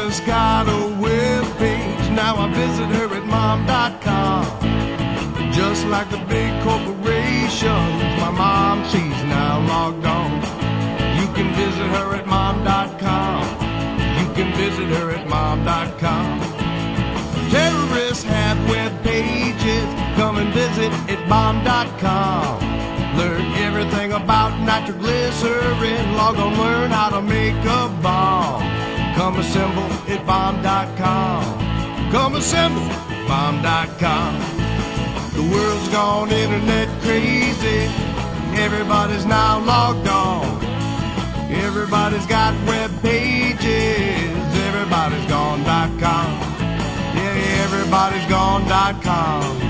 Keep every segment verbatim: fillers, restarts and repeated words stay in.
just got a web page. Now I visit her at mom dot com. Just like the big corporations, my mom, she's now logged on. You can visit her at mom dot com. You can visit her at mom dot com. Terrorists have web pages. Come and visit at mom dot com. Learn everything about nitroglycerin. Log on, learn how to make a bomb. Come assemble at bomb dot com. Come assemble at bomb dot com. The world's gone internet crazy. Everybody's now logged on. Everybody's got web pages. Everybody's gone dot com. Yeah, everybody's gone dot com.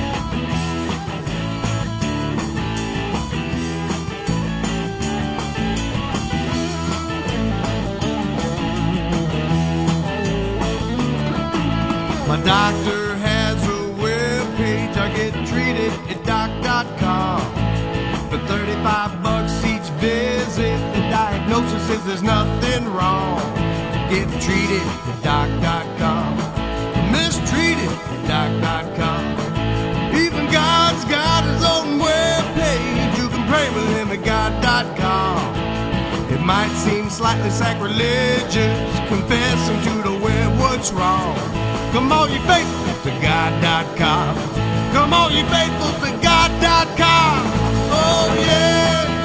My doctor has a web page. I get treated at doc dot com. For thirty-five bucks each visit, the diagnosis says there's nothing wrong. Get treated at doc dot com. Mistreated at doc dot com. Even God's got his own web page. You can pray with him at god dot com. It might seem slightly sacrilegious confessing to the web what's wrong. Come on, you faithful to god dot com. Come on, you faithful to god dot com. Oh, yeah.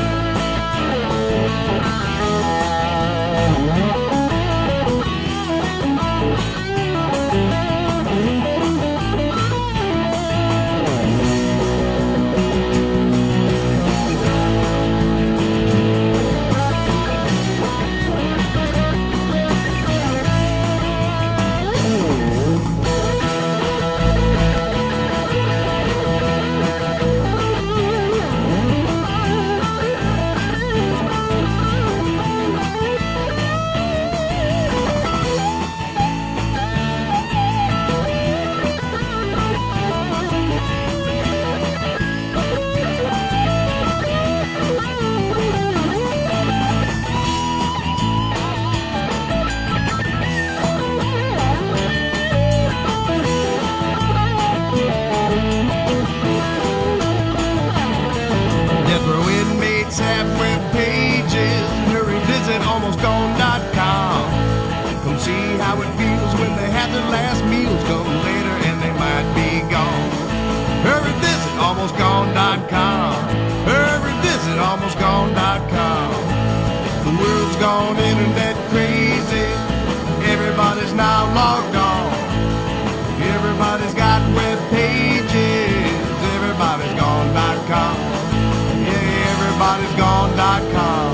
Have web pages. Hurry, visit almost gone dot com. Come see how it feels when they have their last meals. Come later and they might be gone. Hurry, visit almost gone dot com. Hurry, visit almost gone dot com. The world's gone internet crazy. Everybody's now logged on. Everybody's got web pages. Everybody's gone dot com. Everybody's gone dot com.